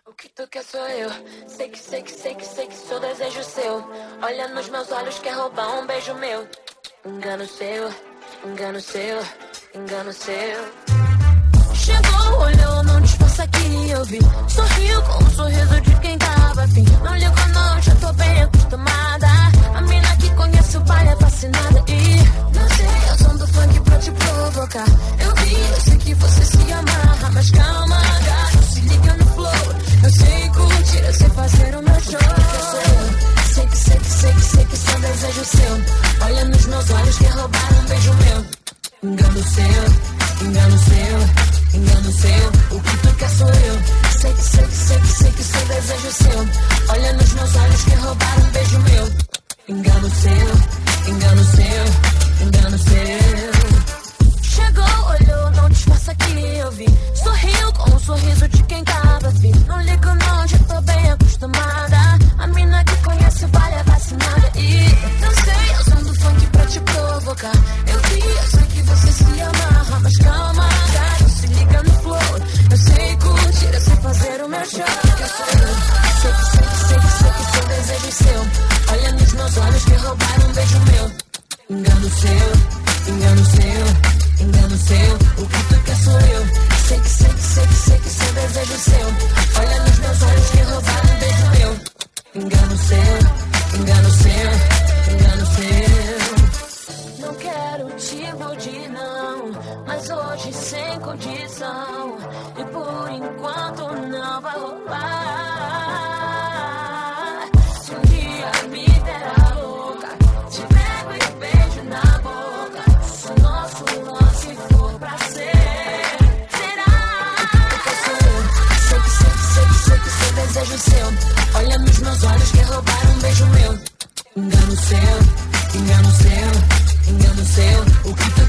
O que tu quer sou eu. Sei que sou desejo seu. Olha nos meus olhos, quer roubar um beijo meu. Engano seu, engano seu, engano seu. Chegou, olhou, não disfarça que eu vi. Sorriu com um sorriso de quem tava afim. Não ligo não, já tô bem acostumada. A mina que conhece o baile é fascinada. E não sei, eu sou do funk pra te provocar. Eu sei que você se amarra. Mas calma, gato, se liga no flow. Eu sei curtir, eu sei fazer o meu show. Sei que sou desejo seu. Olha nos meus olhos, quer roubar um beijo meu. Engano seu, engano seu, engano seu. O que tu quer sou eu. Sei que sou desejo seu. Olha nos meus olhos, quer roubar um beijo meu. Engano seu, engano seu, engano seu. Chegou, olhou, não disfarça que eu vi. Sorriu com um sorriso de quem tava afim. Não ligo não, já tô bem acostumada. A mina que conhece o baile é vacinada. E não sei, eu sou do funk pra te provocar. Eu sei que você se amarra. Mas calma, gato, se liga no flow. Eu sei curtir, eu sei fazer o meu show. Sei que sou desejo seu. Olha nos meus olhos, quer roubar um beijo meu. Engano seu, engano seu, engano seu. O que tu quer sou eu. Sei que sou desejo seu. Olha nos meus olhos, quer roubar um beijo meu. Engano seu, engano seu, engano seu. Não quero te iludir não, mas hoje sem condição. E por enquanto não vai rolar. Se um dia me der a louca, te pego e beijo na boca. Se o nosso lance for pra ser, será? Sei que sou desejo seu. Olha nos meus olhos, quer roubar um beijo meu. Engano seu, engano seu, engano seu. O que tu